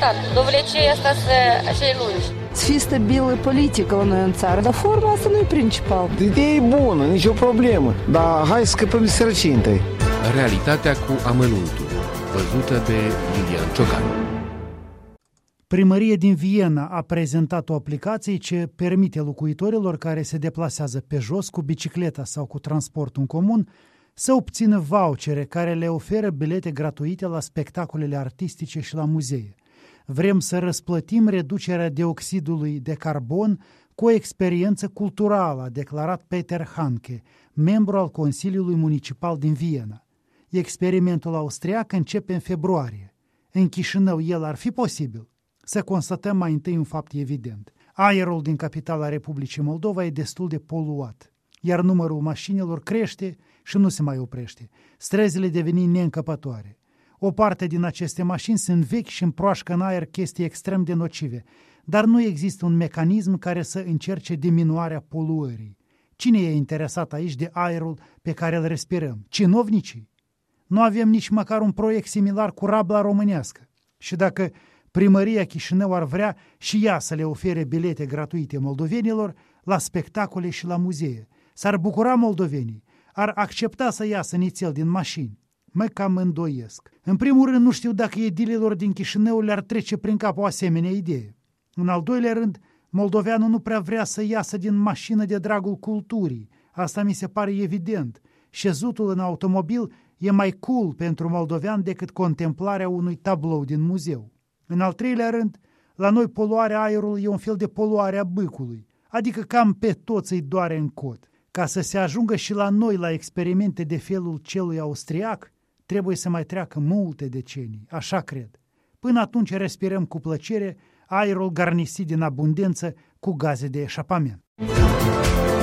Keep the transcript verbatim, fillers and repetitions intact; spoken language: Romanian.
clar, dovlecei asta să așa lungi. Să fie stabilă politică la noi în țară, dar forma asta nu e principal. Ideea e bună, nicio problemă, dar hai să scăpăm de sărăcie întâi. Realitatea cu amănuntul, văzută de Lilian Ciocan. Primăria din Viena a prezentat o aplicație ce permite locuitorilor care se deplasează pe jos cu bicicleta sau cu transportul în comun să obțină vouchere care le oferă bilete gratuite la spectacolele artistice și la muzee. Vrem să răsplătim reducerea dioxidului de carbon cu o experiență culturală, a declarat Peter Hanke, membru al Consiliului Municipal din Viena. Experimentul austriac începe în februarie. În Chișinău el ar fi posibil. Să constatăm mai întâi un fapt evident. Aerul din capitala Republicii Moldova e destul de poluat, iar numărul mașinilor crește și nu se mai oprește. Străzile devin neîncăpătoare. O parte din aceste mașini sunt vechi și împroașcă în aer chestii extrem de nocive, dar nu există un mecanism care să încerce diminuarea poluării. Cine e interesat aici de aerul pe care îl respirăm? Cinovnicii? Nu avem nici măcar un proiect similar cu rabla românească. Și dacă primăria Chișinău ar vrea și ea să le ofere bilete gratuite moldovenilor la spectacole și la muzee, s-ar bucura moldovenii, ar accepta să iasă nițel din mașini. Mă cam îndoiesc. În primul rând, nu știu dacă edililor din Chișinău le-ar trece prin cap o asemenea idee. În al doilea rând, moldoveanul nu prea vrea să iasă din mașină de dragul culturii. Asta mi se pare evident. Șezutul în automobil e mai cool pentru moldovean decât contemplarea unui tablou din muzeu. În al treilea rând, la noi poluarea aerului e un fel de poluare a bâcului, adică cam pe toți îi doare în cot. Ca să se ajungă și la noi la experimente de felul celui austriac, trebuie să mai treacă multe decenii, așa cred. Până atunci respirăm cu plăcere aerul garnisit din abundență cu gaze de eșapament.